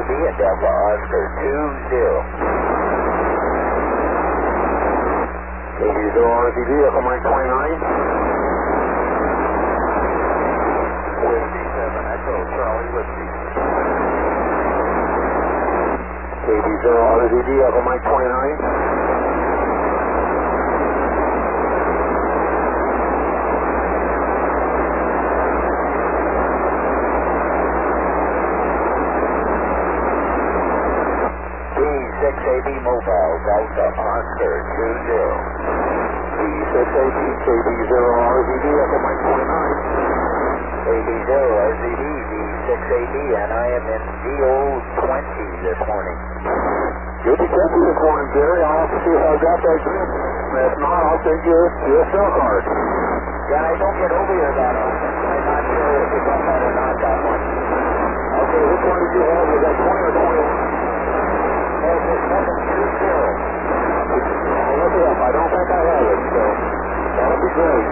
RZ and Delta Oscar 20. KV0 RZD, Echo Mike 29. Whiskey 7 Echo Charlie Whiskey. KV0 RZD, Echo Mike 29. B6AB Mobile Delta Oscar 20. B6AB, KV0 RZD, Echo Mike 29. KV0 RZD, B6AB, and I am in DO20 this morning. You'll be careful this morning, Jerry. I'll have to see if I've got that grip. If not, I'll send you a cell card. Yeah, I don't get over here that often. I'm not sure if you got that or not, that one. Okay, which one did you have? Was that 20 or 21? There's this 720. I'll look it up. I don't think I have it, so that'll be great.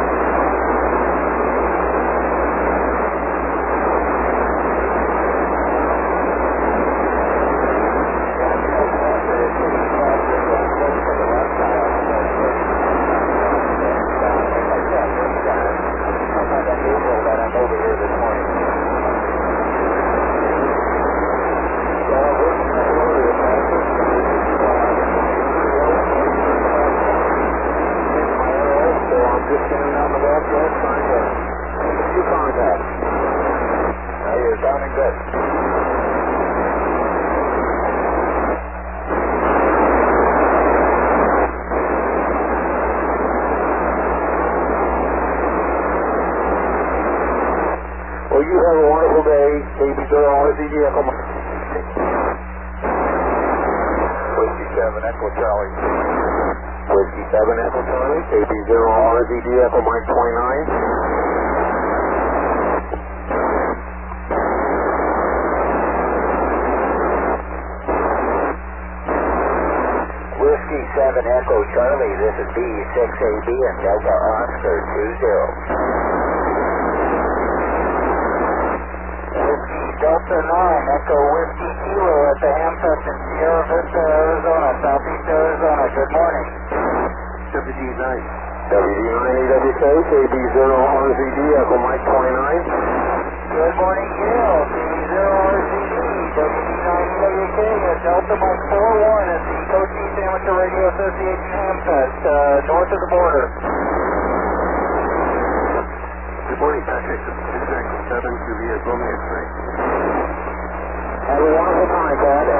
Well, you have a wonderful day. KV0 RZD, Echo Mike. Whiskey 7 Echo Charlie. Whiskey 7 Echo Charlie. KV0 RZD, Echo Mike 29. Whiskey 7 Echo Charlie, this is B6AB and Delta Oscar 20. Delta 9 Echo Whiskey Kilo at the Hamfest in Sierra Vista, Arizona, southeast Arizona. Good morning. WD9 EWK, KV0 RZD, Echo Mike 29. Good morning, Gail. KV0 RZD, WD9 EWK at Delta Mike 41 at the Cochise Amateur Radio Association Hamfest, north of the border. Good morning, Patrick. This is Echo 7 to the Romeo 3. Have a wonderful time, Pat.